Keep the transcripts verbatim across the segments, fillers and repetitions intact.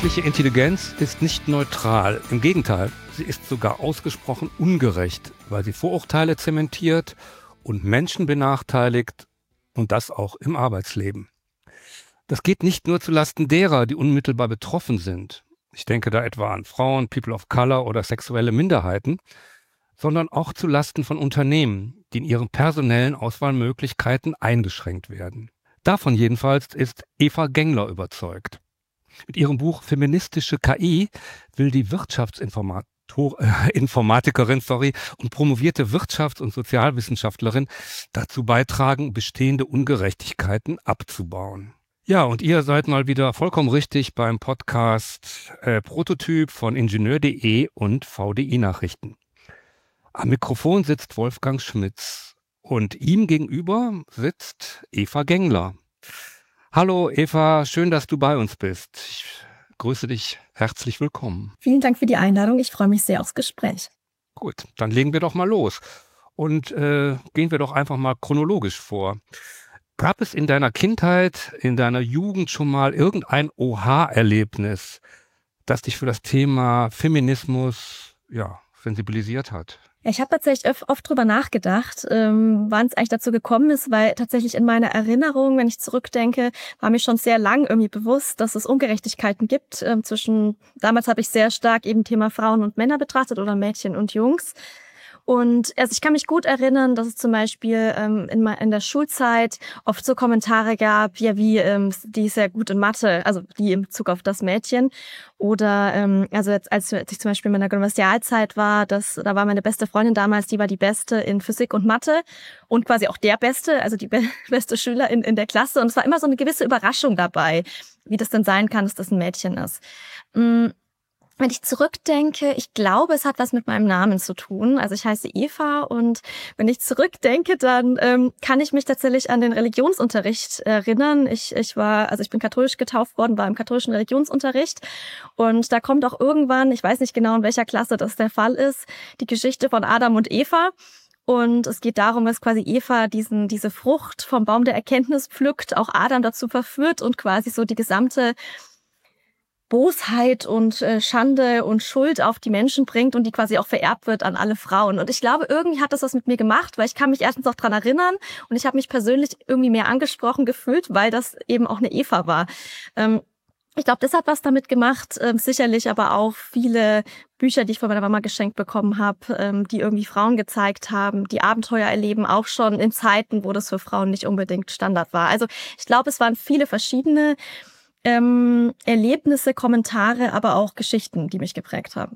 Künstliche Intelligenz ist nicht neutral. Im Gegenteil, sie ist sogar ausgesprochen ungerecht, weil sie Vorurteile zementiert und Menschen benachteiligt, und das auch im Arbeitsleben. Das geht nicht nur zulasten derer, die unmittelbar betroffen sind. Ich denke da etwa an Frauen, People of Color oder sexuelle Minderheiten, sondern auch zulasten von Unternehmen, die in ihren personellen Auswahlmöglichkeiten eingeschränkt werden. Davon jedenfalls ist Eva Gengler überzeugt. Mit ihrem Buch Feministische K I will die Wirtschaftsinformatikerin sorry, und promovierte Wirtschafts- und Sozialwissenschaftlerin dazu beitragen, bestehende Ungerechtigkeiten abzubauen. Ja, und ihr seid mal wieder vollkommen richtig beim Podcast äh, Prototyp von Ingenieur punkt de und V D I-Nachrichten. Am Mikrofon sitzt Wolfgang Schmitz und ihm gegenüber sitzt Eva Gengler. Hallo Eva, schön, dass du bei uns bist. Ich grüße dich herzlich willkommen. Vielen Dank für die Einladung. Ich freue mich sehr aufs Gespräch. Gut, dann legen wir doch mal los und äh, gehen wir doch einfach mal chronologisch vor. Gab es in deiner Kindheit, in deiner Jugend schon mal irgendein Oha-Erlebnis, das dich für das Thema Feminismus ja, sensibilisiert hat? Ja, ich habe tatsächlich oft, oft drüber nachgedacht, ähm, wann es eigentlich dazu gekommen ist, weil tatsächlich in meiner Erinnerung, wenn ich zurückdenke, war mir schon sehr lang irgendwie bewusst, dass es Ungerechtigkeiten gibt ähm, zwischen, damals habe ich sehr stark eben Thema Frauen und Männer betrachtet oder Mädchen und Jungs. Und also ich kann mich gut erinnern, dass es zum Beispiel ähm, in, in der Schulzeit oft so Kommentare gab, ja wie, ähm, die ist ja gut in Mathe, also die in Bezug auf das Mädchen. Oder ähm, also jetzt, als ich zum Beispiel in meiner Gymnasialzeit war, das, da war meine beste Freundin damals, die war die Beste in Physik und Mathe und quasi auch der Beste, also die be- beste Schülerin in der Klasse. Und es war immer so eine gewisse Überraschung dabei, wie das denn sein kann, dass das ein Mädchen ist. Mhm. Wenn ich zurückdenke, ich glaube, es hat was mit meinem Namen zu tun. Also ich heiße Eva und wenn ich zurückdenke, dann ähm, kann ich mich tatsächlich an den Religionsunterricht erinnern. Ich, ich war, also ich bin katholisch getauft worden, war im katholischen Religionsunterricht und da kommt auch irgendwann, ich weiß nicht genau in welcher Klasse das der Fall ist, die Geschichte von Adam und Eva. Und es geht darum, dass quasi Eva diesen, diese Frucht vom Baum der Erkenntnis pflückt, auch Adam dazu verführt und quasi so die gesamte Bosheit und äh, Schande und Schuld auf die Menschen bringt und die quasi auch vererbt wird an alle Frauen. Und ich glaube, irgendwie hat das was mit mir gemacht, weil ich kann mich erstens auch dran erinnern und ich habe mich persönlich irgendwie mehr angesprochen gefühlt, weil das eben auch eine Eva war. Ähm, ich glaube, das hat was damit gemacht, ähm, sicherlich aber auch viele Bücher, die ich von meiner Mama geschenkt bekommen habe, ähm, die irgendwie Frauen gezeigt haben, die Abenteuer erleben, auch schon in Zeiten, wo das für Frauen nicht unbedingt Standard war. Also ich glaube, es waren viele verschiedene Ähm, Erlebnisse, Kommentare, aber auch Geschichten, die mich geprägt haben.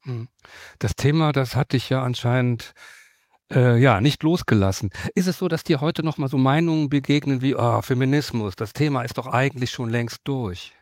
Das Thema, das hat dich ja anscheinend äh, ja nicht losgelassen. Ist es so, dass dir heute noch mal so Meinungen begegnen wie oh, Feminismus, das Thema ist doch eigentlich schon längst durch?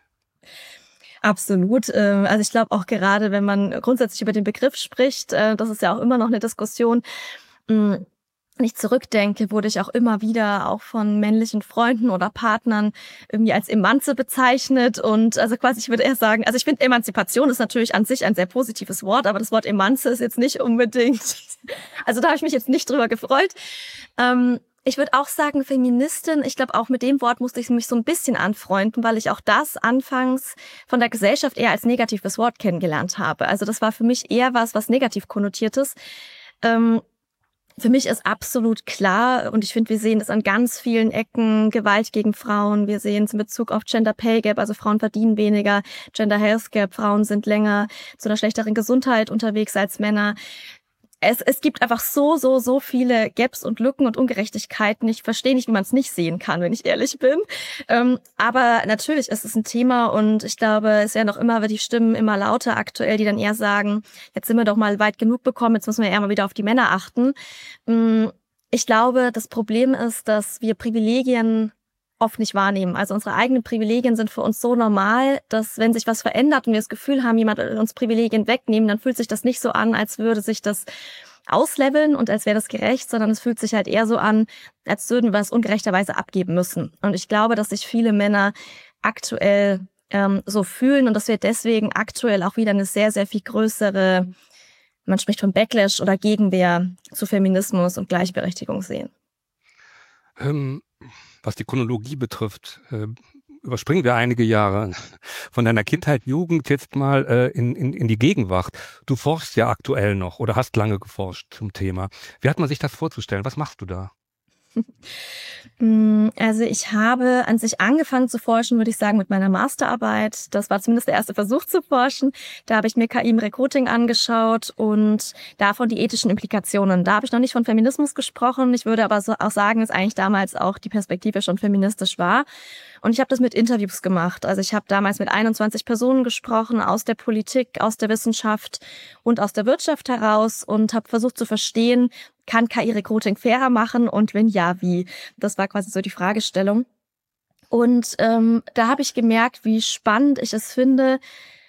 Absolut. äh, Also ich glaube auch gerade, wenn man grundsätzlich über den Begriff spricht, äh, das ist ja auch immer noch eine Diskussion. mh, Wenn ich zurückdenke, wurde ich auch immer wieder auch von männlichen Freunden oder Partnern irgendwie als Emanze bezeichnet. Und also quasi, ich würde eher sagen, also ich finde, Emanzipation ist natürlich an sich ein sehr positives Wort, aber das Wort Emanze ist jetzt nicht unbedingt, also da habe ich mich jetzt nicht drüber gefreut. Ähm, ich würde auch sagen, Feministin, ich glaube, auch mit dem Wort musste ich mich so ein bisschen anfreunden, weil ich auch das anfangs von der Gesellschaft eher als negatives Wort kennengelernt habe. Also das war für mich eher was, was negativ konnotiertes. Ähm, Für mich ist absolut klar, und ich finde, wir sehen es an ganz vielen Ecken, Gewalt gegen Frauen. Wir sehen es in Bezug auf Gender Pay Gap, also Frauen verdienen weniger, Gender Health Gap, Frauen sind länger zu einer schlechteren Gesundheit unterwegs als Männer. Es, es gibt einfach so, so, so viele Gaps und Lücken und Ungerechtigkeiten. Ich verstehe nicht, wie man es nicht sehen kann, wenn ich ehrlich bin. Ähm, aber natürlich ist es ein Thema und ich glaube, es werden auch immer die Stimmen immer lauter aktuell, die dann eher sagen, jetzt sind wir doch mal weit genug bekommen, jetzt müssen wir eher mal wieder auf die Männer achten. Ähm, ich glaube, das Problem ist, dass wir Privilegien oft nicht wahrnehmen. Also unsere eigenen Privilegien sind für uns so normal, dass wenn sich was verändert und wir das Gefühl haben, jemand will uns Privilegien wegnehmen, dann fühlt sich das nicht so an, als würde sich das ausleveln und als wäre das gerecht, sondern es fühlt sich halt eher so an, als würden wir es ungerechterweise abgeben müssen. Und ich glaube, dass sich viele Männer aktuell ähm, so fühlen und dass wir deswegen aktuell auch wieder eine sehr, sehr viel größere, man spricht von Backlash oder Gegenwehr zu Feminismus und Gleichberechtigung sehen. Ähm, was die Chronologie betrifft, äh, überspringen wir einige Jahre von deiner Kindheit, Jugend jetzt mal äh, in, in, in die Gegenwart. Du forschst ja aktuell noch oder hast lange geforscht zum Thema. Wie hat man sich das vorzustellen? Was machst du da? Also ich habe an sich angefangen zu forschen, würde ich sagen, mit meiner Masterarbeit. Das war zumindest der erste Versuch zu forschen. Da habe ich mir K I im Recruiting angeschaut und davon die ethischen Implikationen. Da habe ich noch nicht von Feminismus gesprochen. Ich würde aber so auch sagen, dass eigentlich damals auch die Perspektive schon feministisch war. Und ich habe das mit Interviews gemacht. Also ich habe damals mit einundzwanzig Personen gesprochen, aus der Politik, aus der Wissenschaft und aus der Wirtschaft heraus und habe versucht zu verstehen, kann K I-Recruiting fairer machen und wenn ja, wie? Das war quasi so die Fragestellung. Und ähm, da habe ich gemerkt, wie spannend ich es finde,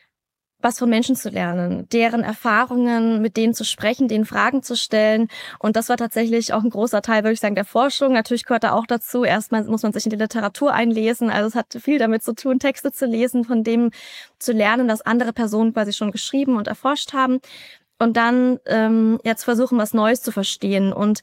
was von Menschen zu lernen, deren Erfahrungen, mit denen zu sprechen, denen Fragen zu stellen. Und das war tatsächlich auch ein großer Teil, würde ich sagen, der Forschung. Natürlich gehört da auch dazu, erstmal muss man sich in die Literatur einlesen. Also es hat viel damit zu tun, Texte zu lesen, von dem zu lernen, was andere Personen quasi schon geschrieben und erforscht haben. Und dann ähm, jetzt versuchen, was Neues zu verstehen. Und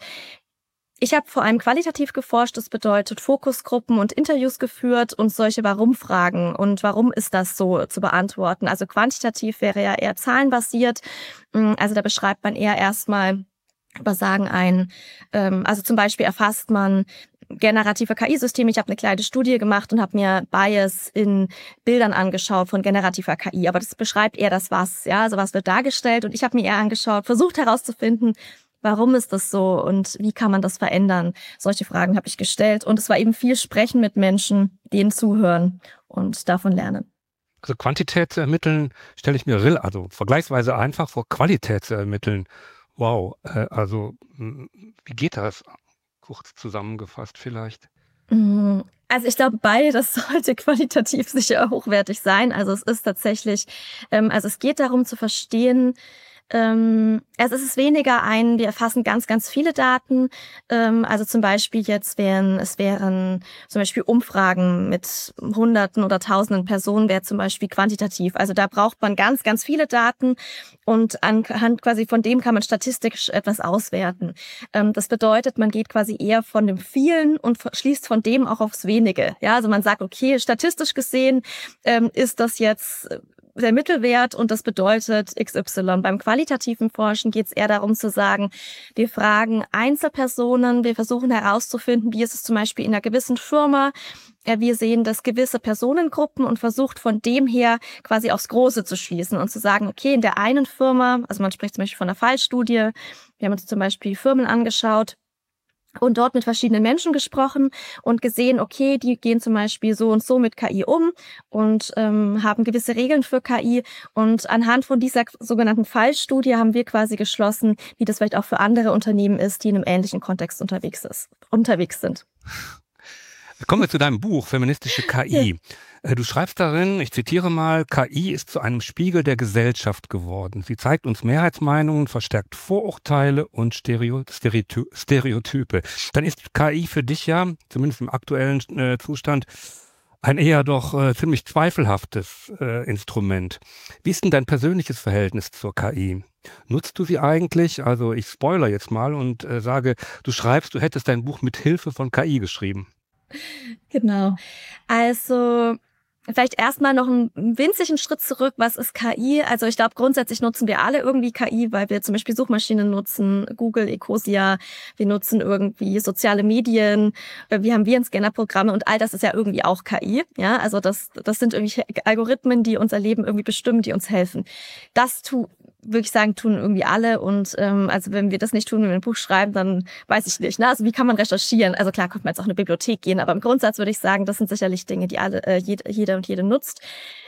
ich habe vor allem qualitativ geforscht, das bedeutet Fokusgruppen und Interviews geführt und solche Warum-Fragen und warum ist das so zu beantworten. Also quantitativ wäre ja eher zahlenbasiert, also da beschreibt man eher erstmal über Sagen ein, also zum Beispiel erfasst man generative K I-Systeme. Ich habe eine kleine Studie gemacht und habe mir Bias in Bildern angeschaut von generativer K I, aber das beschreibt eher das Was, ja, also was wird dargestellt und ich habe mir eher angeschaut, versucht herauszufinden, warum ist das so und wie kann man das verändern? Solche Fragen habe ich gestellt. Und es war eben viel Sprechen mit Menschen, denen zuhören und davon lernen. Also Quantität zu ermitteln, stelle ich mir real, also vergleichsweise einfach vor, Qualität zu ermitteln. Wow, äh, also wie geht das? Kurz zusammengefasst vielleicht. Also ich glaube, beides sollte qualitativ sicher hochwertig sein. Also es ist tatsächlich, ähm, also es geht darum zu verstehen, Ähm, also es ist weniger ein, wir erfassen ganz, ganz viele Daten. Ähm, also zum Beispiel jetzt wären, es wären zum Beispiel Umfragen mit Hunderten oder Tausenden Personen, wäre zum Beispiel quantitativ. Also da braucht man ganz, ganz viele Daten und anhand quasi von dem kann man statistisch etwas auswerten. Ähm, das bedeutet, man geht quasi eher von dem vielen und schließt von dem auch aufs wenige. Ja, also man sagt, okay, statistisch gesehen ähm, ist das jetzt der Mittelwert und das bedeutet X Y. Beim qualitativen Forschen geht es eher darum zu sagen, wir fragen Einzelpersonen, wir versuchen herauszufinden, wie ist es zum Beispiel in einer gewissen Firma. Wir sehen das gewisse Personengruppen und versucht von dem her quasi aufs Große zu schließen und zu sagen, okay, in der einen Firma, also man spricht zum Beispiel von einer Fallstudie, wir haben uns zum Beispiel Firmen angeschaut, und dort mit verschiedenen Menschen gesprochen und gesehen, okay, die gehen zum Beispiel so und so mit K I um und ähm, haben gewisse Regeln für K I. Und anhand von dieser sogenannten Fallstudie haben wir quasi geschlossen, wie das vielleicht auch für andere Unternehmen ist, die in einem ähnlichen Kontext unterwegs, ist, unterwegs sind. Kommen wir zu deinem Buch, Feministische K I. Ja. Du schreibst darin, ich zitiere mal, K I ist zu einem Spiegel der Gesellschaft geworden. Sie zeigt uns Mehrheitsmeinungen, verstärkt Vorurteile und Stereo- Stereoty- Stereotype. Dann ist K I für dich ja, zumindest im aktuellen äh, Zustand, ein eher doch äh, ziemlich zweifelhaftes äh, Instrument. Wie ist denn dein persönliches Verhältnis zur K I? Nutzt du sie eigentlich? Also ich spoilere jetzt mal und äh, sage, du schreibst, du hättest dein Buch mit Hilfe von K I geschrieben. Genau. Also vielleicht erstmal noch einen winzigen Schritt zurück. Was ist K I? Also ich glaube, grundsätzlich nutzen wir alle irgendwie K I, weil wir zum Beispiel Suchmaschinen nutzen, Google, Ecosia, wir nutzen irgendwie soziale Medien, wir haben Virenscanner-Programme und all das ist ja irgendwie auch K I. Ja, also das, das sind irgendwie Algorithmen, die unser Leben irgendwie bestimmen, die uns helfen. Das tu würde ich sagen, tun irgendwie alle. Und ähm, also wenn wir das nicht tun, wenn wir ein Buch schreiben, dann weiß ich nicht. Ne? Also wie kann man recherchieren? Also klar, könnte man jetzt auch in eine Bibliothek gehen, aber im Grundsatz würde ich sagen, das sind sicherlich Dinge, die alle äh, jede, jeder und jede nutzt.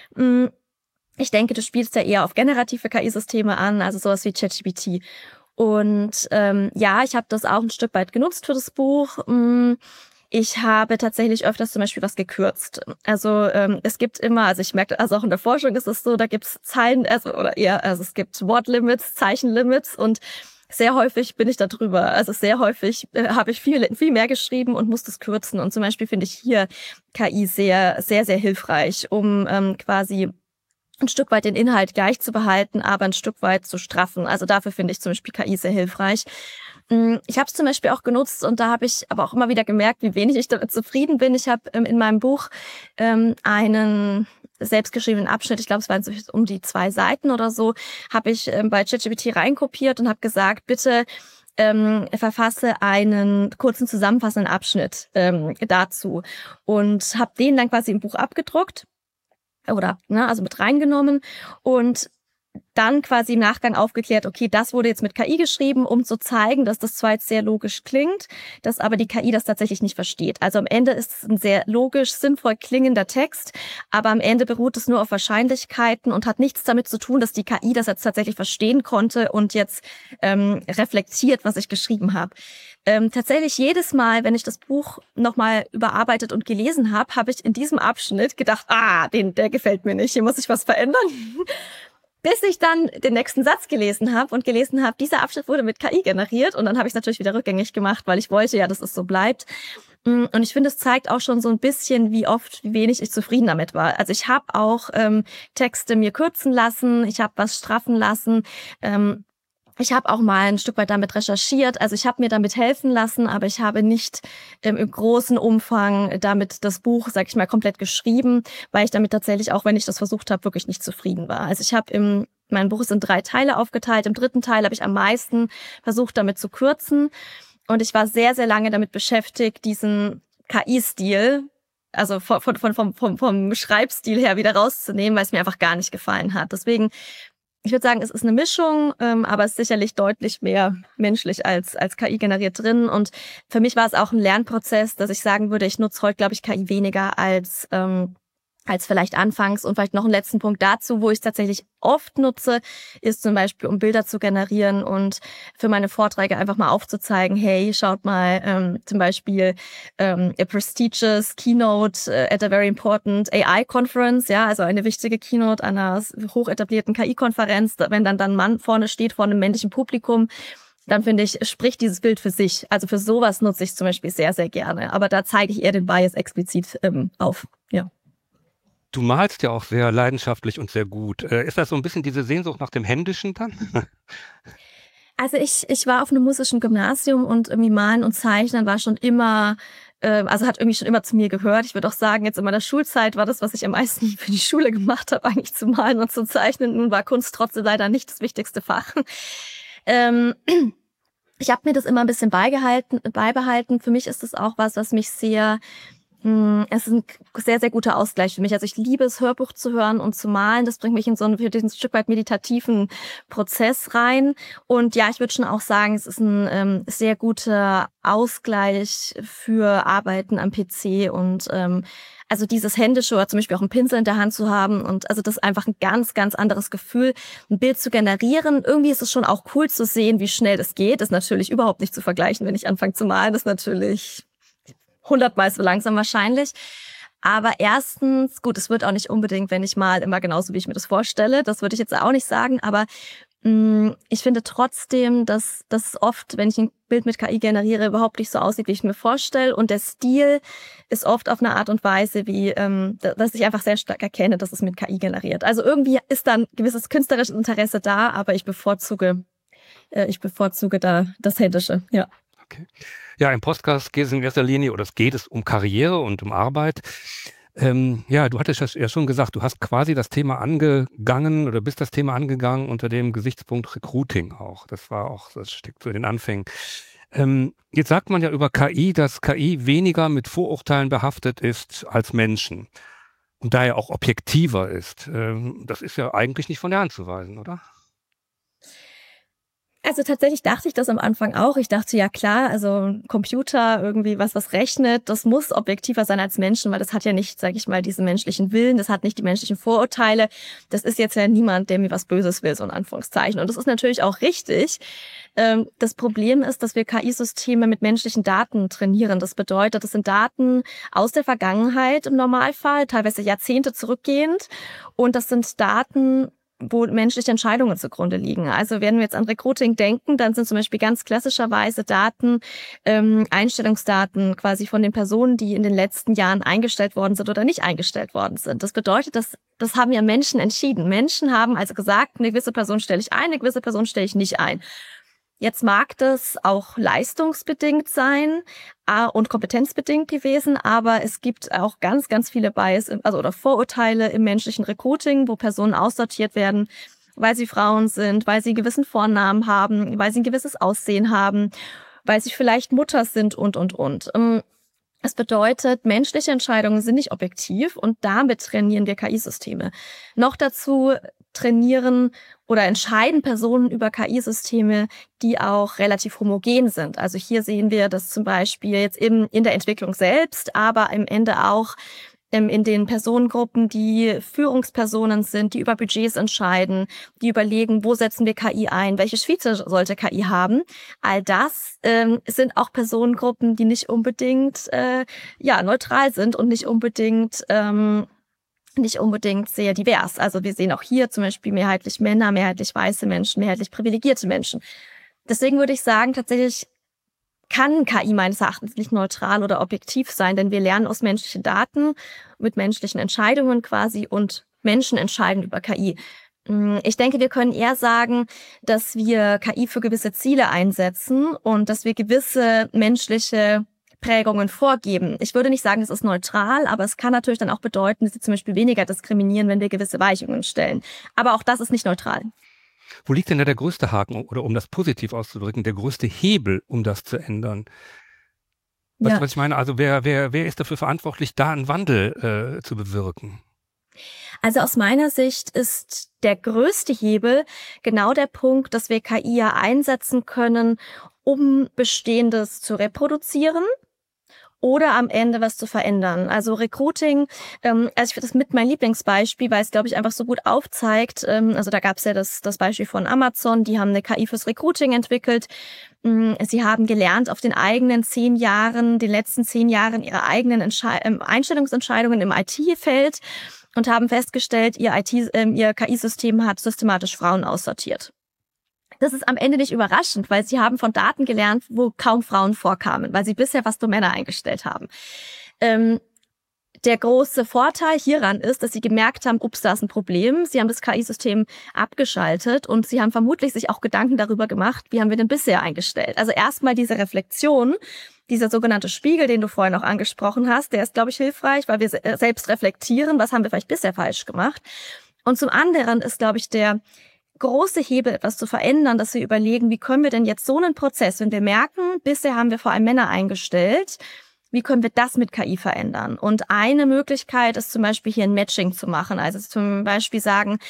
Ich denke, du spielst ja eher auf generative K I-Systeme an, also sowas wie ChatGPT. Und ähm, ja, ich habe das auch ein Stück weit genutzt für das Buch. Ich habe tatsächlich öfters zum Beispiel was gekürzt. Also ähm, es gibt immer, also ich merke, also auch in der Forschung ist es so, da gibt es Zeilen, also oder eher, also es gibt Wortlimits, Zeichenlimits und sehr häufig bin ich da drüber. Also sehr häufig äh, habe ich viel, viel mehr geschrieben und muss das kürzen. Und zum Beispiel finde ich hier K I sehr, sehr, sehr hilfreich, um ähm, quasi ein Stück weit den Inhalt gleich zu behalten, aber ein Stück weit zu straffen. Also dafür finde ich zum Beispiel K I sehr hilfreich. Ich habe es zum Beispiel auch genutzt und da habe ich aber auch immer wieder gemerkt, wie wenig ich damit zufrieden bin. Ich habe ähm, in meinem Buch ähm, einen selbstgeschriebenen Abschnitt, ich glaube, es waren so um die zwei Seiten oder so, habe ich ähm, bei ChatGPT reinkopiert und habe gesagt, bitte ähm, verfasse einen kurzen zusammenfassenden Abschnitt ähm, dazu und habe den dann quasi im Buch abgedruckt oder ne, also mit reingenommen und dann quasi im Nachgang aufgeklärt, okay, das wurde jetzt mit K I geschrieben, um zu zeigen, dass das zwar jetzt sehr logisch klingt, dass aber die K I das tatsächlich nicht versteht. Also am Ende ist es ein sehr logisch, sinnvoll klingender Text, aber am Ende beruht es nur auf Wahrscheinlichkeiten und hat nichts damit zu tun, dass die K I das jetzt tatsächlich verstehen konnte und jetzt ähm, reflektiert, was ich geschrieben habe. Ähm, tatsächlich jedes Mal, wenn ich das Buch nochmal überarbeitet und gelesen habe, habe ich in diesem Abschnitt gedacht, ah, den, der gefällt mir nicht, hier muss ich was verändern. Bis ich dann den nächsten Satz gelesen habe und gelesen habe, dieser Abschnitt wurde mit K I generiert und dann habe ich es natürlich wieder rückgängig gemacht, weil ich wollte ja, dass es so bleibt. Und ich finde, es zeigt auch schon so ein bisschen, wie oft, wie wenig ich zufrieden damit war. Also ich habe auch ähm, Texte mir kürzen lassen, ich habe was straffen lassen, ähm, ich habe auch mal ein Stück weit damit recherchiert, also ich habe mir damit helfen lassen, aber ich habe nicht ähm, im großen Umfang damit das Buch, sag ich mal, komplett geschrieben, weil ich damit tatsächlich, auch wenn ich das versucht habe, wirklich nicht zufrieden war. Also ich habe im, mein Buch ist in drei Teile aufgeteilt, im dritten Teil habe ich am meisten versucht, damit zu kürzen und ich war sehr, sehr lange damit beschäftigt, diesen K I-Stil, also von, von, von, vom, vom Schreibstil her wieder rauszunehmen, weil es mir einfach gar nicht gefallen hat. Deswegen ich würde sagen, es ist eine Mischung, ähm, aber es ist sicherlich deutlich mehr menschlich als als K I generiert drin. Und für mich war es auch ein Lernprozess, dass ich sagen würde, ich nutze heute, glaube ich, K I weniger als ähm, als vielleicht anfangs. Und vielleicht noch einen letzten Punkt dazu, wo ich es tatsächlich oft nutze, ist zum Beispiel, um Bilder zu generieren und für meine Vorträge einfach mal aufzuzeigen, hey, schaut mal, ähm, zum Beispiel ähm, a prestigious keynote uh, at a very important A I-Conference, ja, also eine wichtige Keynote an einer hoch etablierten K I-Konferenz, wenn dann dann ein Mann vorne steht, vor einem männlichen Publikum, dann finde ich, spricht dieses Bild für sich. Also für sowas nutze ich es zum Beispiel sehr, sehr gerne. Aber da zeige ich eher den Bias explizit ähm, auf, ja. Du malst ja auch sehr leidenschaftlich und sehr gut. Äh, ist das so ein bisschen diese Sehnsucht nach dem Händischen dann? Also ich, ich war auf einem musischen Gymnasium und irgendwie Malen und Zeichnen war schon immer, äh, also hat irgendwie schon immer zu mir gehört. Ich würde auch sagen, jetzt in meiner Schulzeit war das, was ich am meisten für die Schule gemacht habe, eigentlich zu malen und zu zeichnen. Nun war Kunst trotzdem leider nicht das wichtigste Fach. Ähm, ich habe mir das immer ein bisschen beigehalten, beibehalten. Für mich ist das auch was, was mich sehr... Es ist ein sehr, sehr guter Ausgleich für mich. Also ich liebe es, Hörbuch zu hören und zu malen. Das bringt mich in so einen, ein Stück weit meditativen Prozess rein. Und ja, ich würde schon auch sagen, es ist ein ähm, sehr guter Ausgleich für Arbeiten am P C und ähm, also dieses Händische oder zum Beispiel auch einen Pinsel in der Hand zu haben und also das ist einfach ein ganz, ganz anderes Gefühl, ein Bild zu generieren. Irgendwie ist es schon auch cool zu sehen, wie schnell das geht. Das ist natürlich überhaupt nicht zu vergleichen, wenn ich anfange zu malen. Das ist natürlich hundertmal so langsam wahrscheinlich. Aber erstens, gut, es wird auch nicht unbedingt, wenn ich mal immer genauso, wie ich mir das vorstelle. Das würde ich jetzt auch nicht sagen. Aber mh, ich finde trotzdem, dass das oft, wenn ich ein Bild mit K I generiere, überhaupt nicht so aussieht, wie ich mir vorstelle. Und der Stil ist oft auf eine Art und Weise, wie ähm, dass ich einfach sehr stark erkenne, dass es mit K I generiert. Also irgendwie ist da ein gewisses künstlerisches Interesse da, aber ich bevorzuge, äh, ich bevorzuge da das Händische, ja. Okay. Ja, im Podcast geht es in erster Linie, oder es geht es um Karriere und um Arbeit. Ähm, ja, du hattest ja schon gesagt, du hast quasi das Thema angegangen oder bist das Thema angegangen unter dem Gesichtspunkt Recruiting auch. Das war auch, das steckt so in den Anfängen. Ähm, jetzt sagt man ja über K I, dass K I weniger mit Vorurteilen behaftet ist als Menschen und daher auch objektiver ist. Ähm, das ist ja eigentlich nicht von der Hand zu weisen, oder? Also tatsächlich dachte ich das am Anfang auch. Ich dachte, ja klar, also Computer, irgendwie was, was rechnet, das muss objektiver sein als Menschen, weil das hat ja nicht, sage ich mal, diesen menschlichen Willen, das hat nicht die menschlichen Vorurteile. Das ist jetzt ja niemand, der mir was Böses will, so in Anführungszeichen. Und das ist natürlich auch richtig. Das Problem ist, dass wir K I-Systeme mit menschlichen Daten trainieren. Das bedeutet, das sind Daten aus der Vergangenheit im Normalfall, teilweise Jahrzehnte zurückgehend. Und das sind Daten, wo menschliche Entscheidungen zugrunde liegen. Also wenn wir jetzt an Recruiting denken, dann sind zum Beispiel ganz klassischerweise Daten, ähm, Einstellungsdaten quasi von den Personen, die in den letzten Jahren eingestellt worden sind oder nicht eingestellt worden sind. Das bedeutet, dass das haben ja Menschen entschieden. Menschen haben also gesagt, eine gewisse Person stelle ich ein, eine gewisse Person stelle ich nicht ein. Jetzt mag das auch leistungsbedingt sein äh, und kompetenzbedingt gewesen, aber es gibt auch ganz, ganz viele Bias, also oder Vorurteile im menschlichen Recruiting, wo Personen aussortiert werden, weil sie Frauen sind, weil sie einen gewissen Vornamen haben, weil sie ein gewisses Aussehen haben, weil sie vielleicht Mutter sind und, und, und. Es bedeutet, menschliche Entscheidungen sind nicht objektiv und damit trainieren wir K I-Systeme. Noch dazu trainieren oder entscheiden Personen über K I-Systeme, die auch relativ homogen sind. Also hier sehen wir das zum Beispiel jetzt eben in der Entwicklung selbst, aber am Ende auch in den Personengruppen, die Führungspersonen sind, die über Budgets entscheiden, die überlegen, wo setzen wir K I ein, welche Feature sollte K I haben. All das ähm, sind auch Personengruppen, die nicht unbedingt äh, ja neutral sind und nicht unbedingt ähm, nicht unbedingt sehr divers. Also wir sehen auch hier zum Beispiel mehrheitlich Männer, mehrheitlich weiße Menschen, mehrheitlich privilegierte Menschen. Deswegen würde ich sagen, tatsächlich kann K I meines Erachtens nicht neutral oder objektiv sein, denn wir lernen aus menschlichen Daten mit menschlichen Entscheidungen quasi und Menschen entscheiden über K I. Ich denke, wir können eher sagen, dass wir K I für gewisse Ziele einsetzen und dass wir gewisse menschliche Prägungen vorgeben. Ich würde nicht sagen, es ist neutral, aber es kann natürlich dann auch bedeuten, dass sie zum Beispiel weniger diskriminieren, wenn wir gewisse Weichungen stellen. Aber auch das ist nicht neutral. Wo liegt denn da der größte Haken, oder um das positiv auszudrücken, der größte Hebel, um das zu ändern? Weißt du, was ich meine? Also wer, wer, wer ist dafür verantwortlich, da einen Wandel äh, zu bewirken? Also aus meiner Sicht ist der größte Hebel genau der Punkt, dass wir K I ja einsetzen können, um Bestehendes zu reproduzieren oder am Ende was zu verändern. Also Recruiting, ähm, also ich finde das mit mein Lieblingsbeispiel, weil es, glaube ich, einfach so gut aufzeigt. Ähm, also da gab es ja das, das Beispiel von Amazon, die haben eine K I fürs Recruiting entwickelt. Ähm, sie haben gelernt, auf den eigenen zehn Jahren, den letzten zehn Jahren ihre eigenen Entsche- ähm, Einstellungsentscheidungen im I T-Feld und haben festgestellt, ihr I T, ähm, ihr K I-System hat systematisch Frauen aussortiert. Das ist am Ende nicht überraschend, weil sie haben von Daten gelernt, wo kaum Frauen vorkamen, weil sie bisher fast nur Männer eingestellt haben. Ähm, der große Vorteil hieran ist, dass sie gemerkt haben, ups, da ist ein Problem. Sie haben das K I-System abgeschaltet und sie haben vermutlich sich auch Gedanken darüber gemacht, wie haben wir denn bisher eingestellt. Also erstmal diese Reflexion, dieser sogenannte Spiegel, den du vorhin auch angesprochen hast, der ist, glaube ich, hilfreich, weil wir selbst reflektieren, was haben wir vielleicht bisher falsch gemacht. Und zum anderen ist, glaube ich, der große Hebel, etwas zu verändern, dass wir überlegen, wie können wir denn jetzt so einen Prozess, wenn wir merken, bisher haben wir vor allem Männer eingestellt, wie können wir das mit K I verändern? Und eine Möglichkeit ist zum Beispiel hier ein Matching zu machen. Also zum Beispiel sagen,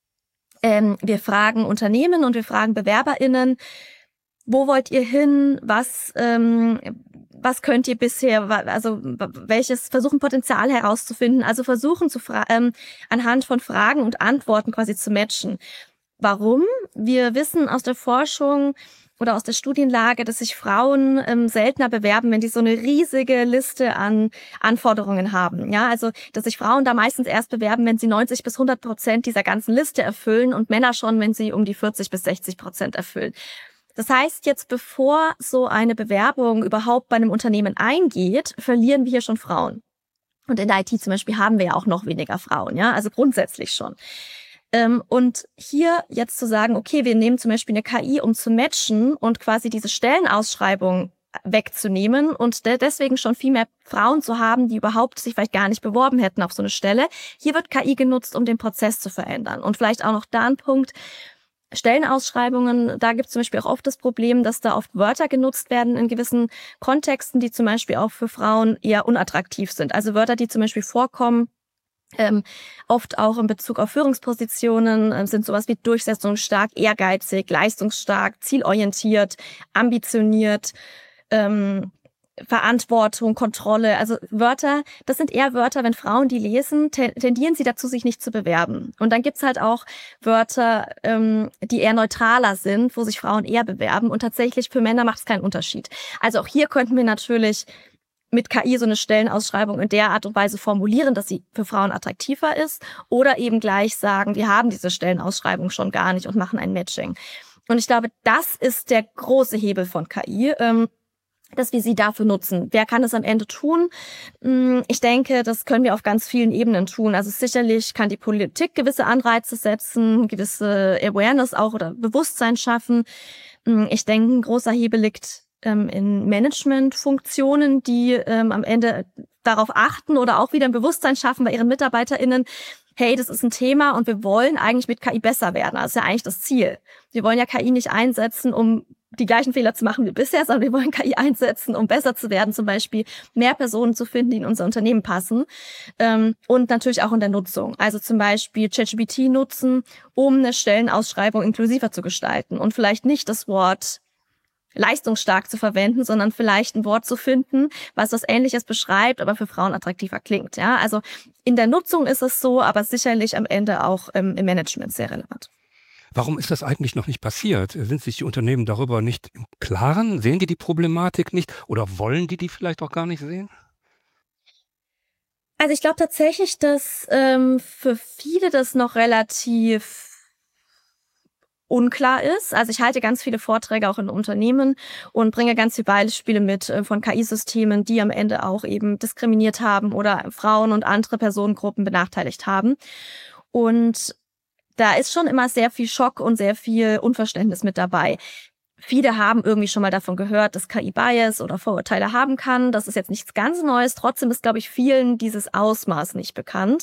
ähm, wir fragen Unternehmen und wir fragen BewerberInnen, wo wollt ihr hin? Was, ähm, was könnt ihr bisher, also welches, versuchen Potenzial herauszufinden, also versuchen zu fra- ähm, anhand von Fragen und Antworten quasi zu matchen. Warum? Wir wissen aus der Forschung oder aus der Studienlage, dass sich Frauen ähm, seltener bewerben, wenn die so eine riesige Liste an Anforderungen haben. Ja, also dass sich Frauen da meistens erst bewerben, wenn sie neunzig bis hundert Prozent dieser ganzen Liste erfüllen und Männer schon, wenn sie um die vierzig bis sechzig Prozent erfüllen. Das heißt, jetzt bevor so eine Bewerbung überhaupt bei einem Unternehmen eingeht, verlieren wir hier schon Frauen. Und in der I T zum Beispiel haben wir ja auch noch weniger Frauen, ja, also grundsätzlich schon. Ähm, und hier jetzt zu sagen, okay, wir nehmen zum Beispiel eine K I, um zu matchen und quasi diese Stellenausschreibung wegzunehmen und de- deswegen schon viel mehr Frauen zu haben, die überhaupt sich vielleicht gar nicht beworben hätten auf so eine Stelle. Hier wird K I genutzt, um den Prozess zu verändern. Und vielleicht auch noch da ein Punkt, Stellenausschreibungen, da gibt es zum Beispiel auch oft das Problem, dass da oft Wörter genutzt werden in gewissen Kontexten, die zum Beispiel auch für Frauen eher unattraktiv sind. Also Wörter, die zum Beispiel vorkommen, Ähm, oft auch in Bezug auf Führungspositionen äh, sind sowas wie durchsetzungsstark, ehrgeizig, leistungsstark, zielorientiert, ambitioniert, ähm, Verantwortung, Kontrolle. Also Wörter, das sind eher Wörter, wenn Frauen die lesen, te- tendieren sie dazu, sich nicht zu bewerben. Und dann gibt's halt auch Wörter, ähm, die eher neutraler sind, wo sich Frauen eher bewerben. Und tatsächlich für Männer macht es keinen Unterschied. Also auch hier könnten wir natürlich mit K I so eine Stellenausschreibung in der Art und Weise formulieren, dass sie für Frauen attraktiver ist, oder eben gleich sagen, wir haben diese Stellenausschreibung schon gar nicht und machen ein Matching. Und ich glaube, das ist der große Hebel von K I, ähm, dass wir sie dafür nutzen. Wer kann es am Ende tun? Ich denke, das können wir auf ganz vielen Ebenen tun. Also sicherlich kann die Politik gewisse Anreize setzen, gewisse Awareness auch oder Bewusstsein schaffen. Ich denke, ein großer Hebel liegt ähm, in Managementfunktionen, die ähm, am Ende darauf achten oder auch wieder ein Bewusstsein schaffen bei ihren MitarbeiterInnen, hey, das ist ein Thema und wir wollen eigentlich mit K I besser werden. Das ist ja eigentlich das Ziel. Wir wollen ja K I nicht einsetzen, um die gleichen Fehler zu machen wie bisher, sondern wir wollen K I einsetzen, um besser zu werden, zum Beispiel mehr Personen zu finden, die in unser Unternehmen passen, ähm, und natürlich auch in der Nutzung. Also zum Beispiel ChatGPT nutzen, um eine Stellenausschreibung inklusiver zu gestalten und vielleicht nicht das Wort leistungsstark zu verwenden, sondern vielleicht ein Wort zu finden, was das Ähnliches beschreibt, aber für Frauen attraktiver klingt. Ja, also in der Nutzung ist es so, aber sicherlich am Ende auch ähm, im Management sehr relevant. Warum ist das eigentlich noch nicht passiert? Sind sich die Unternehmen darüber nicht im Klaren? Sehen die die Problematik nicht oder wollen die die vielleicht auch gar nicht sehen? Also ich glaube tatsächlich, dass ähm, für viele das noch relativ unklar ist. Also ich halte ganz viele Vorträge auch in Unternehmen und bringe ganz viele Beispiele mit äh, von K I-Systemen, die am Ende auch eben diskriminiert haben oder Frauen und andere Personengruppen benachteiligt haben. Und da ist schon immer sehr viel Schock und sehr viel Unverständnis mit dabei. Viele haben irgendwie schon mal davon gehört, dass K I-Bias oder Vorurteile haben kann. Das ist jetzt nichts ganz Neues. Trotzdem ist, glaube ich, vielen dieses Ausmaß nicht bekannt.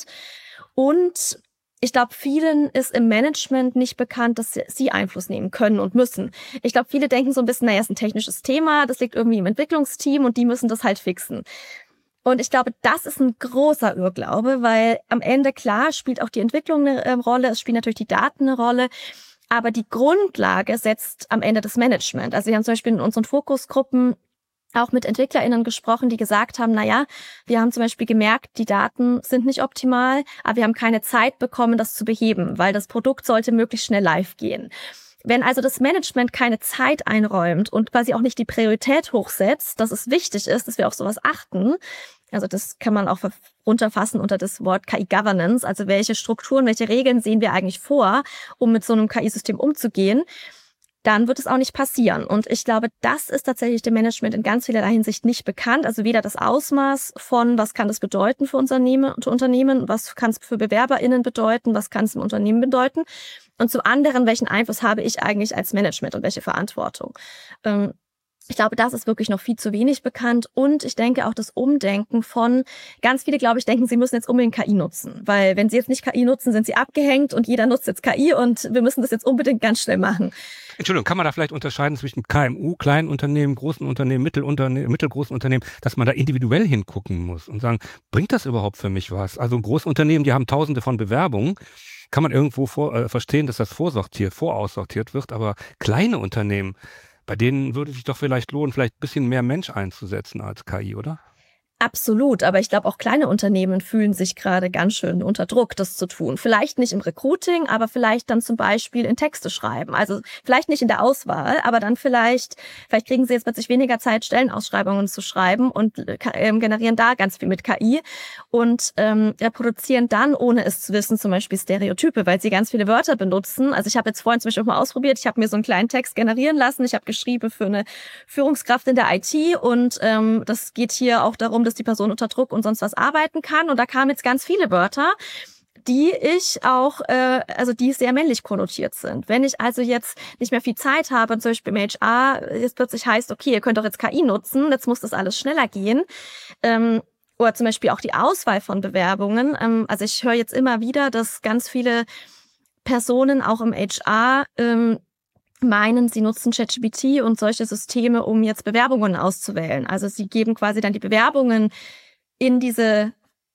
Und ich glaube, vielen ist im Management nicht bekannt, dass sie Einfluss nehmen können und müssen. Ich glaube, viele denken so ein bisschen, naja, ist ein technisches Thema, das liegt irgendwie im Entwicklungsteam und die müssen das halt fixen. Und ich glaube, das ist ein großer Irrglaube, weil am Ende, klar, spielt auch die Entwicklung eine äh, Rolle, es spielen natürlich die Daten eine Rolle, aber die Grundlage setzt am Ende das Management. Also wir haben zum Beispiel in unseren Fokusgruppen auch mit EntwicklerInnen gesprochen, die gesagt haben, na ja, wir haben zum Beispiel gemerkt, die Daten sind nicht optimal, aber wir haben keine Zeit bekommen, das zu beheben, weil das Produkt sollte möglichst schnell live gehen. Wenn also das Management keine Zeit einräumt und quasi auch nicht die Priorität hochsetzt, dass es wichtig ist, dass wir auf sowas achten, also das kann man auch runterfassen unter das Wort K I-Governance, also welche Strukturen, welche Regeln sehen wir eigentlich vor, um mit so einem K I-System umzugehen, dann wird es auch nicht passieren. Und ich glaube, das ist tatsächlich dem Management in ganz vielerlei Hinsicht nicht bekannt. Also weder das Ausmaß von, was kann das bedeuten für Unternehmen, für Unternehmen, was kann es für BewerberInnen bedeuten, was kann es im Unternehmen bedeuten. Und zum anderen, welchen Einfluss habe ich eigentlich als Management und welche Verantwortung. Ähm, Ich glaube, das ist wirklich noch viel zu wenig bekannt. Und ich denke auch das Umdenken von, ganz viele, glaube ich, denken, sie müssen jetzt unbedingt K I nutzen. Weil wenn sie jetzt nicht K I nutzen, sind sie abgehängt und jeder nutzt jetzt K I und wir müssen das jetzt unbedingt ganz schnell machen. Entschuldigung, kann man da vielleicht unterscheiden zwischen K M U, kleinen Unternehmen, großen Unternehmen, Mittelunternehmen, mittelgroßen Unternehmen, dass man da individuell hingucken muss und sagen, bringt das überhaupt für mich was? Also große Unternehmen, die haben tausende von Bewerbungen. Kann man irgendwo vor, äh, verstehen, dass das vorsortiert, voraussortiert wird, aber kleine Unternehmen, bei denen würde es sich doch vielleicht lohnen, vielleicht ein bisschen mehr Mensch einzusetzen als K I, oder? Absolut, aber ich glaube auch kleine Unternehmen fühlen sich gerade ganz schön unter Druck, das zu tun. Vielleicht nicht im Recruiting, aber vielleicht dann zum Beispiel in Texte schreiben. Also vielleicht nicht in der Auswahl, aber dann vielleicht, vielleicht kriegen sie jetzt plötzlich weniger Zeit, Stellenausschreibungen zu schreiben und äh, generieren da ganz viel mit K I und ähm, reproduzieren dann, ohne es zu wissen, zum Beispiel Stereotype, weil sie ganz viele Wörter benutzen. Also ich habe jetzt vorhin zum Beispiel auch mal ausprobiert, ich habe mir so einen kleinen Text generieren lassen. Ich habe geschrieben für eine Führungskraft in der I T und ähm, das geht hier auch darum, dass die Person unter Druck und sonst was arbeiten kann. Und da kamen jetzt ganz viele Wörter, die ich auch, äh, also die sehr männlich konnotiert sind. Wenn ich also jetzt nicht mehr viel Zeit habe, zum Beispiel im H R, jetzt plötzlich heißt, okay, ihr könnt doch jetzt K I nutzen, jetzt muss das alles schneller gehen. Ähm, oder zum Beispiel auch die Auswahl von Bewerbungen. Ähm, also ich höre jetzt immer wieder, dass ganz viele Personen auch im H R ähm, meinen, sie nutzen ChatGPT und solche Systeme, um jetzt Bewerbungen auszuwählen. Also sie geben quasi dann die Bewerbungen in diese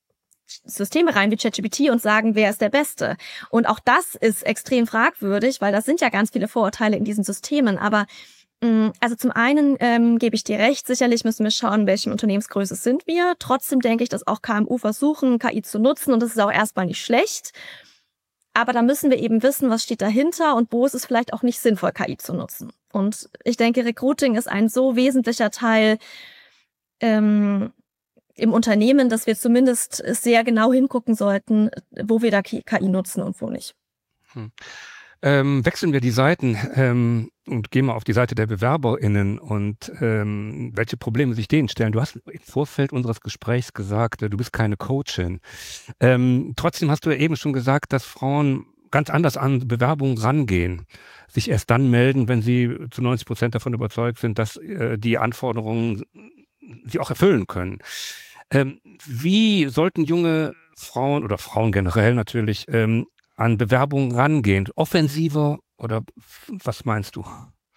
Systeme rein wie ChatGPT und sagen, wer ist der Beste. Und auch das ist extrem fragwürdig, weil das sind ja ganz viele Vorurteile in diesen Systemen. Aber mh, also zum einen ähm, gebe ich dir recht, sicherlich müssen wir schauen, welche Unternehmensgröße sind wir. Trotzdem denke ich, dass auch K M U versuchen, K I zu nutzen und das ist auch erstmal nicht schlecht. Aber da müssen wir eben wissen, was steht dahinter und wo ist es vielleicht auch nicht sinnvoll, K I zu nutzen. Und ich denke, Recruiting ist ein so wesentlicher Teil ähm, im Unternehmen, dass wir zumindest sehr genau hingucken sollten, wo wir da K I nutzen und wo nicht. Hm. Ähm, wechseln wir die Seiten ähm, und gehen mal auf die Seite der BewerberInnen und ähm, welche Probleme sich denen stellen. Du hast im Vorfeld unseres Gesprächs gesagt, äh, du bist keine Coachin. Ähm, trotzdem hast du ja eben schon gesagt, dass Frauen ganz anders an Bewerbungen rangehen, sich erst dann melden, wenn sie zu neunzig Prozent davon überzeugt sind, dass äh, die Anforderungen sie auch erfüllen können. Ähm, wie sollten junge Frauen oder Frauen generell natürlich ähm, an Bewerbungen rangehen? Offensiver oder was meinst du?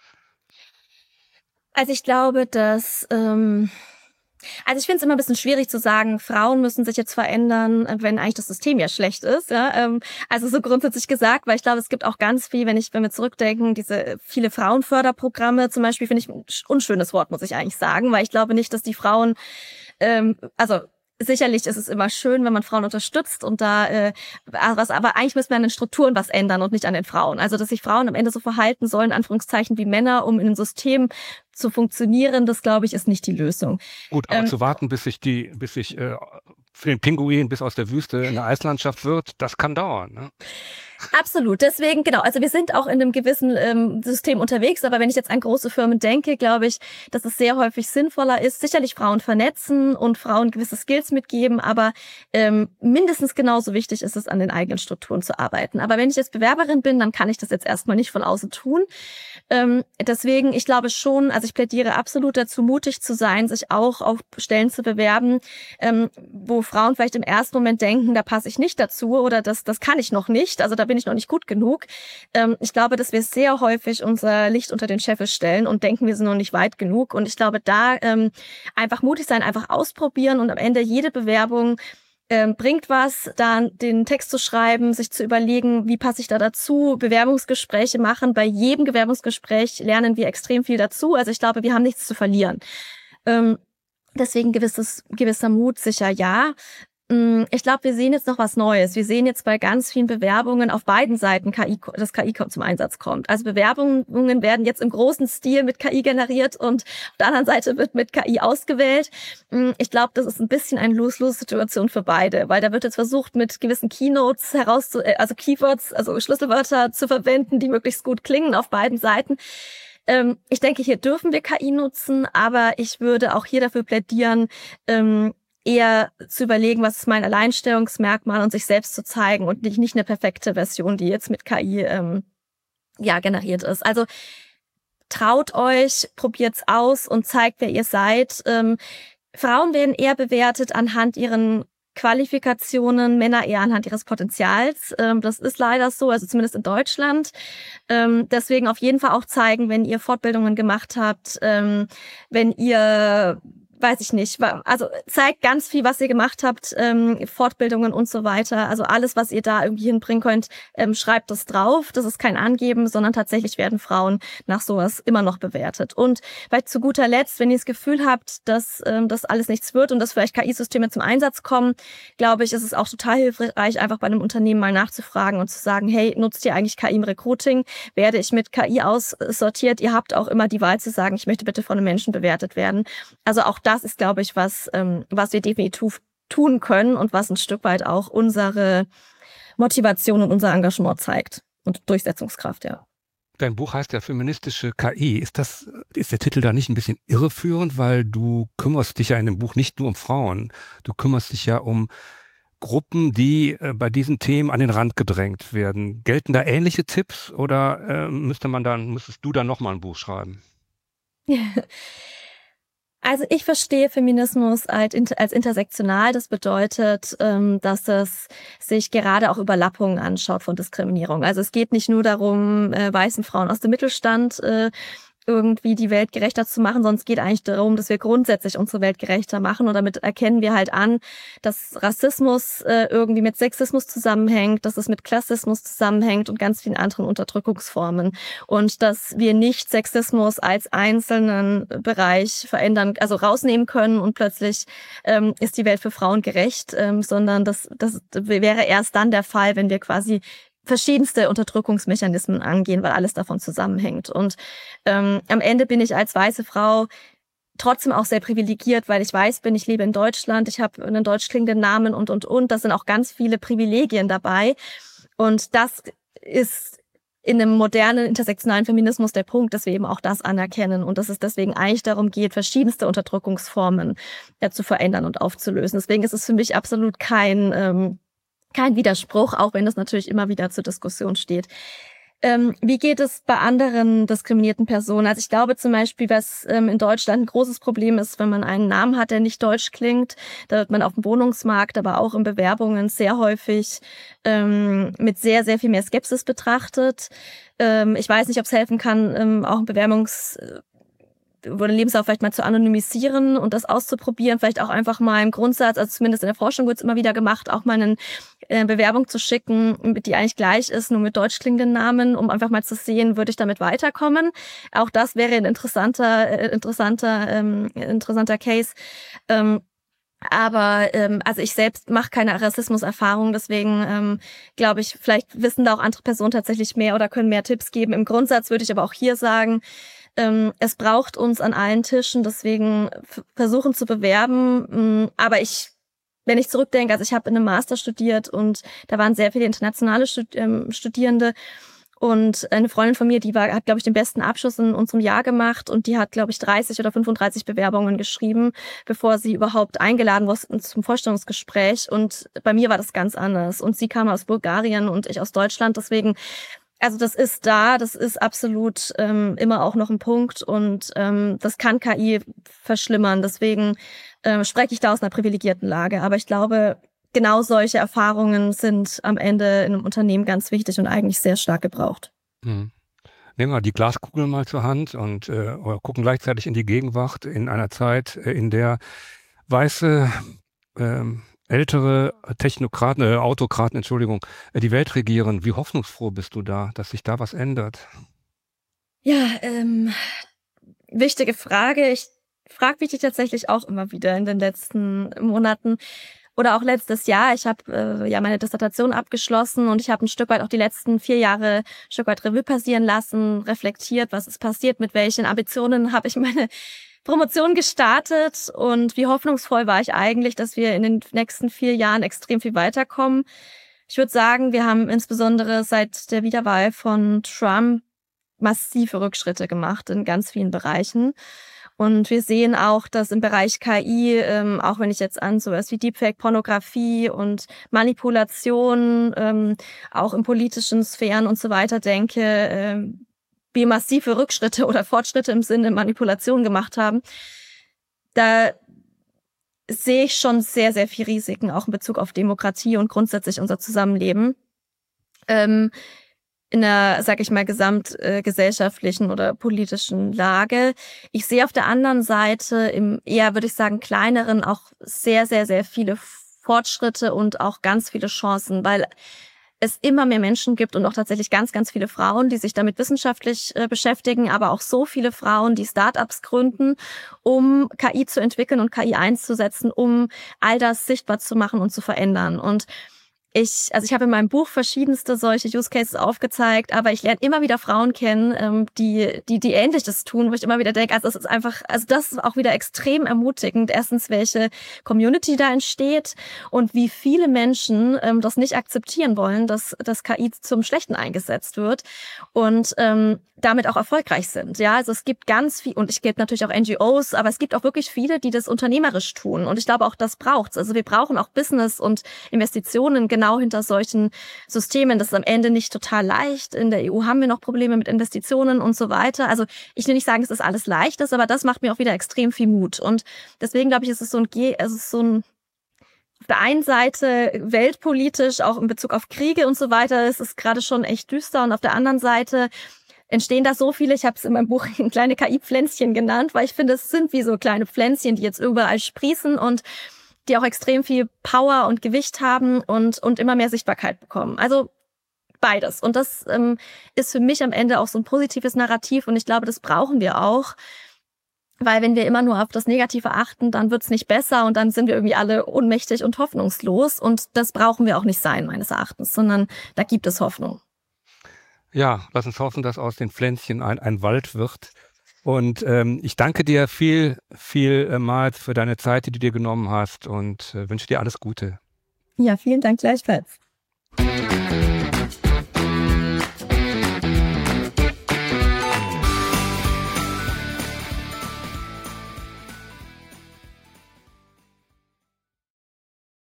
Also ich glaube, dass, ähm, also ich finde es immer ein bisschen schwierig zu sagen, Frauen müssen sich jetzt verändern, wenn eigentlich das System ja schlecht ist. Ja? Ähm, also so grundsätzlich gesagt, weil ich glaube, es gibt auch ganz viel, wenn ich, wenn wir zurückdenken, diese viele Frauenförderprogramme zum Beispiel, finde ich ein unschönes Wort, muss ich eigentlich sagen, weil ich glaube nicht, dass die Frauen, ähm, also sicherlich ist es immer schön, wenn man Frauen unterstützt und da äh, was, aber eigentlich müssen wir an den Strukturen was ändern und nicht an den Frauen. Also dass sich Frauen am Ende so verhalten sollen, in Anführungszeichen, wie Männer, um in einem System zu funktionieren, das glaube ich ist nicht die Lösung. Gut, aber ähm, zu warten, bis sich die, bis sich äh, für den Pinguin bis aus der Wüste eine Eislandschaft wird, das kann dauern. Ne? Absolut. Deswegen, genau, also wir sind auch in einem gewissen ähm, System unterwegs, aber wenn ich jetzt an große Firmen denke, glaube ich, dass es sehr häufig sinnvoller ist, sicherlich Frauen vernetzen und Frauen gewisse Skills mitgeben, aber ähm, mindestens genauso wichtig ist es, an den eigenen Strukturen zu arbeiten. Aber wenn ich jetzt Bewerberin bin, dann kann ich das jetzt erstmal nicht von außen tun. Ähm, deswegen, ich glaube schon, also ich plädiere absolut dazu, mutig zu sein, sich auch auf Stellen zu bewerben, ähm, wo Frauen vielleicht im ersten Moment denken, da passe ich nicht dazu oder das, das kann ich noch nicht, also da bin ich noch nicht gut genug. Ähm, ich glaube, dass wir sehr häufig unser Licht unter den Scheffel stellen und denken, wir sind noch nicht weit genug. Und ich glaube, da ähm, einfach mutig sein, einfach ausprobieren und am Ende jede Bewerbung ähm, bringt was, dann den Text zu schreiben, sich zu überlegen, wie passe ich da dazu, Bewerbungsgespräche machen. Bei jedem Bewerbungsgespräch lernen wir extrem viel dazu. Also ich glaube, wir haben nichts zu verlieren. Ähm, deswegen gewisses, gewisser Mut sicher ja. Ich glaube, wir sehen jetzt noch was Neues. Wir sehen jetzt bei ganz vielen Bewerbungen auf beiden Seiten, K I, dass K I zum Einsatz kommt. Also Bewerbungen werden jetzt im großen Stil mit K I generiert und auf der anderen Seite wird mit K I ausgewählt. Ich glaube, das ist ein bisschen eine Lose-Lose-Situation für beide, weil da wird jetzt versucht, mit gewissen Keynotes herauszu, also Keywords, also Schlüsselwörter zu verwenden, die möglichst gut klingen auf beiden Seiten. Ich denke, hier dürfen wir K I nutzen, aber ich würde auch hier dafür plädieren, eher zu überlegen, was ist mein Alleinstellungsmerkmal und sich selbst zu zeigen und nicht, nicht eine perfekte Version, die jetzt mit K I ähm, ja generiert ist. Also traut euch, probiert's aus und zeigt, wer ihr seid. Ähm, Frauen werden eher bewertet anhand ihren Qualifikationen, Männer eher anhand ihres Potenzials. Ähm, das ist leider so, also zumindest in Deutschland. Ähm, deswegen auf jeden Fall auch zeigen, wenn ihr Fortbildungen gemacht habt, ähm, wenn ihr weiß ich nicht, also zeigt ganz viel, was ihr gemacht habt, ähm, Fortbildungen und so weiter. Also alles, was ihr da irgendwie hinbringen könnt, ähm, schreibt das drauf. Das ist kein Angeben, sondern tatsächlich werden Frauen nach sowas immer noch bewertet. Und vielleicht zu guter Letzt, wenn ihr das Gefühl habt, dass ähm, das alles nichts wird und dass vielleicht K I-Systeme zum Einsatz kommen, glaube ich, ist es auch total hilfreich, einfach bei einem Unternehmen mal nachzufragen und zu sagen, hey, nutzt ihr eigentlich K I im Recruiting? Werde ich mit K I aussortiert? Ihr habt auch immer die Wahl zu sagen, ich möchte bitte von einem Menschen bewertet werden. Also auch das ist, glaube ich, was, ähm, was wir definitiv tun können und was ein Stück weit auch unsere Motivation und unser Engagement zeigt und Durchsetzungskraft, ja. Dein Buch heißt ja Feministische K I. Ist das, ist der Titel da nicht ein bisschen irreführend, weil du kümmerst dich ja in dem Buch nicht nur um Frauen, du kümmerst dich ja um Gruppen, die äh, bei diesen Themen an den Rand gedrängt werden. Gelten da ähnliche Tipps oder äh, müsste man dann, müsstest du dann nochmal ein Buch schreiben? Also ich verstehe Feminismus als, als intersektional. Das bedeutet, dass es sich gerade auch Überlappungen anschaut von Diskriminierung. Also es geht nicht nur darum, weißen Frauen aus dem Mittelstand irgendwie die Welt gerechter zu machen, sondern es geht eigentlich darum, dass wir grundsätzlich unsere Welt gerechter machen und damit erkennen wir halt an, dass Rassismus äh, irgendwie mit Sexismus zusammenhängt, dass es mit Klassismus zusammenhängt und ganz vielen anderen Unterdrückungsformen und dass wir nicht Sexismus als einzelnen Bereich verändern, also rausnehmen können und plötzlich ähm, ist die Welt für Frauen gerecht, ähm, sondern das, das wäre erst dann der Fall, wenn wir quasi verschiedenste Unterdrückungsmechanismen angehen, weil alles davon zusammenhängt. Und ähm, am Ende bin ich als weiße Frau trotzdem auch sehr privilegiert, weil ich weiß bin, ich lebe in Deutschland, ich habe einen deutsch klingenden Namen und, und, und. Das sind auch ganz viele Privilegien dabei. Und das ist in einem modernen intersektionalen Feminismus der Punkt, dass wir eben auch das anerkennen und dass es deswegen eigentlich darum geht, verschiedenste Unterdrückungsformen ja, zu verändern und aufzulösen. Deswegen ist es für mich absolut kein, ähm, kein Widerspruch, auch wenn das natürlich immer wieder zur Diskussion steht. Ähm, wie geht es bei anderen diskriminierten Personen? Also ich glaube zum Beispiel, was ähm, in Deutschland ein großes Problem ist, wenn man einen Namen hat, der nicht deutsch klingt, da wird man auf dem Wohnungsmarkt, aber auch in Bewerbungen sehr häufig ähm, mit sehr, sehr viel mehr Skepsis betrachtet. Ähm, ich weiß nicht, ob es helfen kann, ähm, auch ein Bewerbungs über den Lebenslauf vielleicht mal zu anonymisieren und das auszuprobieren, vielleicht auch einfach mal im Grundsatz, also zumindest in der Forschung wird es immer wieder gemacht, auch mal eine äh, Bewerbung zu schicken, die eigentlich gleich ist, nur mit deutsch klingenden Namen, um einfach mal zu sehen, würde ich damit weiterkommen. Auch das wäre ein interessanter, äh, interessanter, ähm, interessanter Case. Ähm, Aber ähm, also ich selbst mache keine Rassismuserfahrung, deswegen ähm, glaube ich, vielleicht wissen da auch andere Personen tatsächlich mehr oder können mehr Tipps geben. Im Grundsatz würde ich aber auch hier sagen, ähm, es braucht uns an allen Tischen, deswegen versuchen zu bewerben. Aber ich, wenn ich zurückdenke, also ich habe in einem Master studiert und da waren sehr viele internationale Stud- ähm, Studierende. Und eine Freundin von mir, die war, hat, glaube ich, den besten Abschluss in unserem Jahr gemacht und die hat, glaube ich, dreißig oder fünfunddreißig Bewerbungen geschrieben, bevor sie überhaupt eingeladen wurde zum Vorstellungsgespräch. Und bei mir war das ganz anders. Und sie kam aus Bulgarien und ich aus Deutschland. Deswegen, also das ist da, das ist absolut ähm, immer auch noch ein Punkt und ähm, das kann K I verschlimmern. Deswegen ähm, spreche ich da aus einer privilegierten Lage. Aber ich glaube, genau solche Erfahrungen sind am Ende in einem Unternehmen ganz wichtig und eigentlich sehr stark gebraucht. Hm. Nehmen wir die Glaskugel mal zur Hand und äh, gucken gleichzeitig in die Gegenwart in einer Zeit, äh, in der weiße, äh, ältere Technokraten, äh, Autokraten, Entschuldigung, äh, die Welt regieren. Wie hoffnungsfroh bist du da, dass sich da was ändert? Ja, ähm, wichtige Frage. Ich frage mich die tatsächlich auch immer wieder in den letzten Monaten. Oder auch letztes Jahr, ich habe äh, ja meine Dissertation abgeschlossen und ich habe ein Stück weit auch die letzten vier Jahre ein Stück weit Revue passieren lassen, reflektiert, was ist passiert, mit welchen Ambitionen habe ich meine Promotion gestartet und wie hoffnungsvoll war ich eigentlich, dass wir in den nächsten vier Jahren extrem viel weiterkommen. Ich würde sagen, wir haben insbesondere seit der Wiederwahl von Trump massive Rückschritte gemacht in ganz vielen Bereichen. Und wir sehen auch, dass im Bereich K I, ähm, auch wenn ich jetzt an sowas wie Deepfake, Pornografie und Manipulation, ähm, auch in politischen Sphären und so weiter denke, ähm, wir massive Rückschritte oder Fortschritte im Sinne Manipulation gemacht haben. Da sehe ich schon sehr, sehr viel Risiken, auch in Bezug auf Demokratie und grundsätzlich unser Zusammenleben. Ähm, in der, sag ich mal, gesamtgesellschaftlichen äh, oder politischen Lage. Ich sehe auf der anderen Seite im eher, würde ich sagen, kleineren auch sehr, sehr, sehr viele Fortschritte und auch ganz viele Chancen, weil es immer mehr Menschen gibt und auch tatsächlich ganz, ganz viele Frauen, die sich damit wissenschaftlich äh, beschäftigen, aber auch so viele Frauen, die Start-ups gründen, um K I zu entwickeln und K I einzusetzen, um all das sichtbar zu machen und zu verändern. Und Ich, also ich habe in meinem Buch verschiedenste solche Use Cases aufgezeigt, aber ich lerne immer wieder Frauen kennen, ähm, die, die, die Ähnliches tun, wo ich immer wieder denke, also das ist einfach, also das ist auch wieder extrem ermutigend. Erstens, welche Community da entsteht und wie viele Menschen ähm, das nicht akzeptieren wollen, dass das K I zum Schlechten eingesetzt wird und ähm, damit auch erfolgreich sind. Ja, also es gibt ganz viel, und ich gebe natürlich auch N G Os, aber es gibt auch wirklich viele, die das unternehmerisch tun. Und ich glaube, auch das braucht's. Also wir brauchen auch Business und Investitionen genau hinter solchen Systemen. Das ist am Ende nicht total leicht. In der E U haben wir noch Probleme mit Investitionen und so weiter. Also ich will nicht sagen, es ist alles Leichtes, aber das macht mir auch wieder extrem viel Mut. Und deswegen glaube ich, ist es so ein, es ist so ein auf der einen Seite weltpolitisch, auch in Bezug auf Kriege und so weiter, ist es gerade schon echt düster. Und auf der anderen Seite entstehen da so viele, ich habe es in meinem Buch kleine K I-Pflänzchen genannt, weil ich finde, es sind wie so kleine Pflänzchen, die jetzt überall sprießen und die auch extrem viel Power und Gewicht haben und, und immer mehr Sichtbarkeit bekommen. Also beides. Und das ähm, ist für mich am Ende auch so ein positives Narrativ und ich glaube, das brauchen wir auch. Weil wenn wir immer nur auf das Negative achten, dann wird's nicht besser und dann sind wir irgendwie alle ohnmächtig und hoffnungslos. Und das brauchen wir auch nicht sein, meines Erachtens, sondern da gibt es Hoffnung. Ja, lass uns hoffen, dass aus den Pflänzchen ein, ein Wald wird. Und ähm, ich danke dir viel, vielmals für deine Zeit, die du dir genommen hast und äh, wünsche dir alles Gute. Ja, vielen Dank gleichfalls.